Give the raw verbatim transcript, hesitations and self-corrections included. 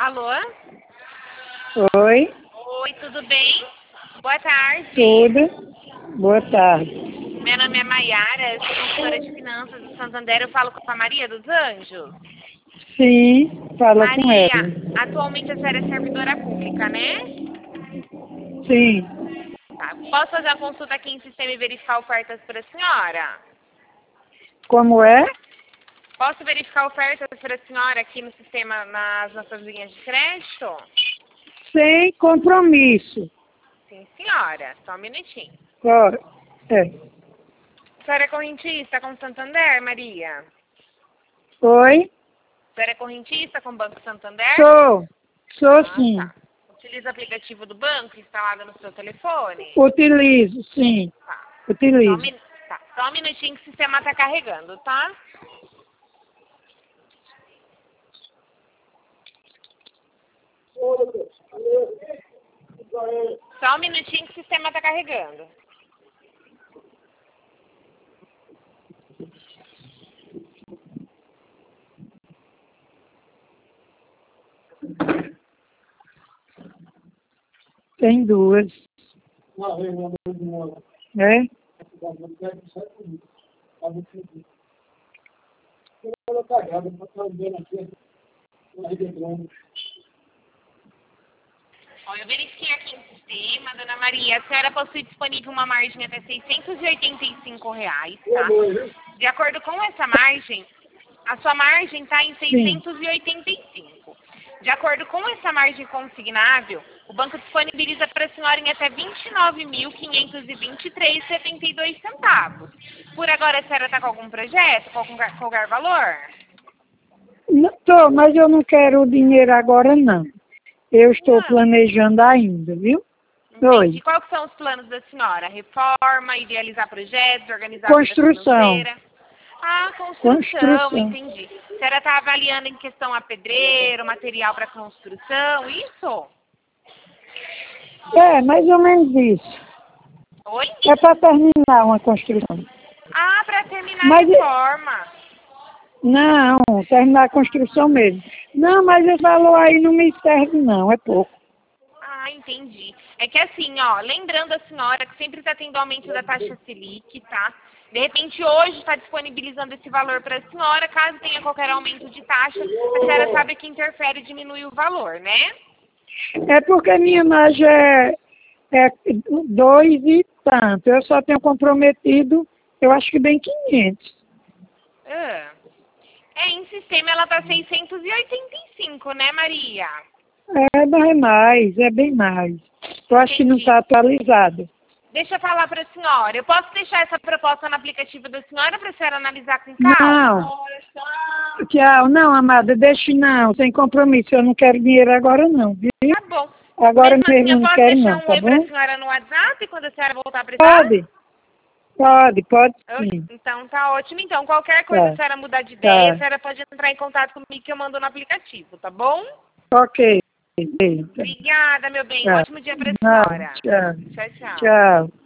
Alô? Oi. Oi, tudo bem? Boa tarde. Tudo. Boa tarde. Meu nome é Maiara, sou consultora de finanças do Santander. Eu falo com a Maria dos Anjos. Sim, fala com Maria, ela. atualmente a senhora é servidora pública, né? Sim. Tá. Posso fazer uma consulta aqui em sistema e verificar ofertas para a senhora? Como é? Posso verificar ofertas para a senhora aqui no sistema, nas nossas linhas de crédito? Sem compromisso. Sim, senhora. Só um minutinho. Ora, é. A senhora é correntista com o Santander, Maria? Oi? A senhora é correntista com o Banco Santander? Sou. Sou Ah, sim. tá. Utiliza o aplicativo do banco instalado no seu telefone? Utilizo, sim. Tá. Só um, Utilizo. min... tá. Só um minutinho que o sistema está carregando, tá? Só um minutinho que o sistema está carregando. Tem duas. É? Ó, eu verifiquei aqui no sistema, dona Maria, a senhora possui disponível uma margem até seiscentos e oitenta e cinco reais, tá? De acordo com essa margem, a sua margem está em seiscentos e oitenta e cinco. De acordo com essa margem consignável, o banco disponibiliza para a senhora em até vinte e nove mil, quinhentos e vinte e três reais e setenta e dois centavos. Por agora, a senhora está com algum projeto, com algum qualquer valor? Não, tô, mas eu não quero o dinheiro agora, não. Eu estou Não. planejando ainda, viu? Entendi. Oi. Quais são os planos da senhora? Reforma, idealizar projetos, organizar Construção. a vida financeira? Ah, construção, Construção. entendi. A senhora está avaliando em questão a pedreiro, material para construção, isso? É, mais ou menos isso. Oi? É para terminar uma construção. Ah, para terminar Mas, a reforma. não, terminar a construção mesmo. Não, mas esse valor aí não me serve não, é pouco. Ah, entendi. É que assim, ó, lembrando a senhora que sempre está tendo aumento da taxa Selic, tá? De repente, hoje está disponibilizando esse valor para a senhora, caso tenha qualquer aumento de taxa, a senhora sabe que interfere e diminui o valor, né? É porque minha margem é, é dois e tanto. Eu só tenho comprometido, eu acho que bem quinhentos. Ah. É, em sistema ela tá seiscentos e oitenta e cinco, né, Maria? É bem mais, é bem mais. Eu acho que não está atualizado. Deixa eu falar para a senhora. Eu posso deixar essa proposta no aplicativo da senhora para a senhora analisar com calma? Não. Tchau. Não, amada, deixe não, sem compromisso. Eu não quero dinheiro agora não, viu? Tá bom. Agora Mesmo mesmo assim, eu eu não posso quero deixar não, um tá oi para a bom? senhora no WhatsApp quando a senhora voltar a precisar? Pode. Pode, pode sim. Então tá ótimo. Então, qualquer coisa, Tá. a senhora mudar de ideia, Tá. a senhora pode entrar em contato comigo que eu mando no aplicativo, tá bom? Ok. Eita. Obrigada, meu bem. Um Tá. ótimo dia para a Nada. senhora. Tchau. Tchau, tchau. Tchau.